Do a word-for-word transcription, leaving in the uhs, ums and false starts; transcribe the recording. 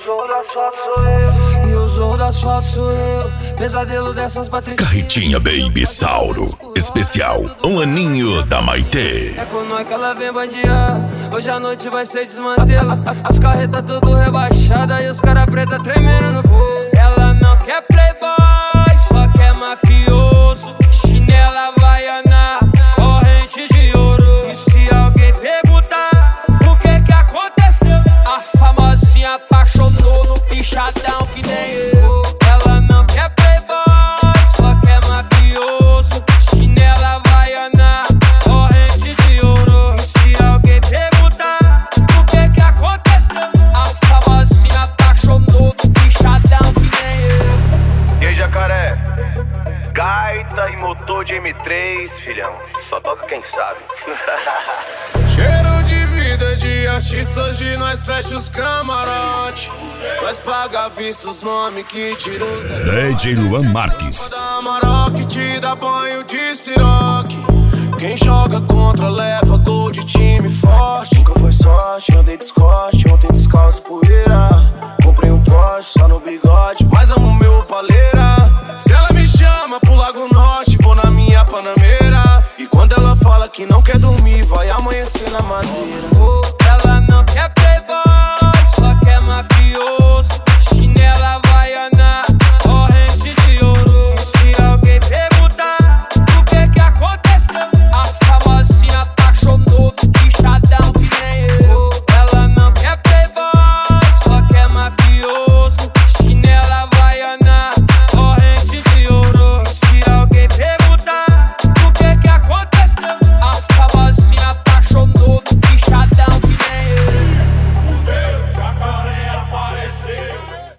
zorro das fotos sou eu. E o zorro das fotos sou eu. Pesadelo dessas patricinhas. Carretinha Baby Sauro. Especial Um Aninho da Maitê. É com nós que ela vem bandear. Hoje a noite vai ser desmantela. As carretas tudo rebaixadas e os cara preta tremendo no bolo. Ela não quer playboy, só quer mafioso. Chinela havaiana, corrente de ouro. E se alguém perguntar o que que aconteceu, a famosinha apaixonou no pichadão que nem eu. Ela não quer playboy, só quer mafioso. Chinela havaiana, corrente de ouro. E se alguém perguntar o que que aconteceu, a famosinha apaixonou no pichadão que nem eu. E aí, jacaré? Gaita e motor de M três, filhão. Só toca quem sabe. Cheiro de vida de artista, hoje nós fecha os camarote. Nós paga vista os nomes que tiram os D J Luan Marques. da Maroc te dá banho de siroque. Quem joga contra leva gol de time forte. Nunca foi sorte, andei descoste, ontem descalço poeira. Comprei um Porsche só no bigode, mas amo meu paleira. Se ela me chama pro Lago Norte, vou na minha Panameira. E quando ela fala que não quer dormir, vai amanhecer na madeira. Oh, ela não quer play.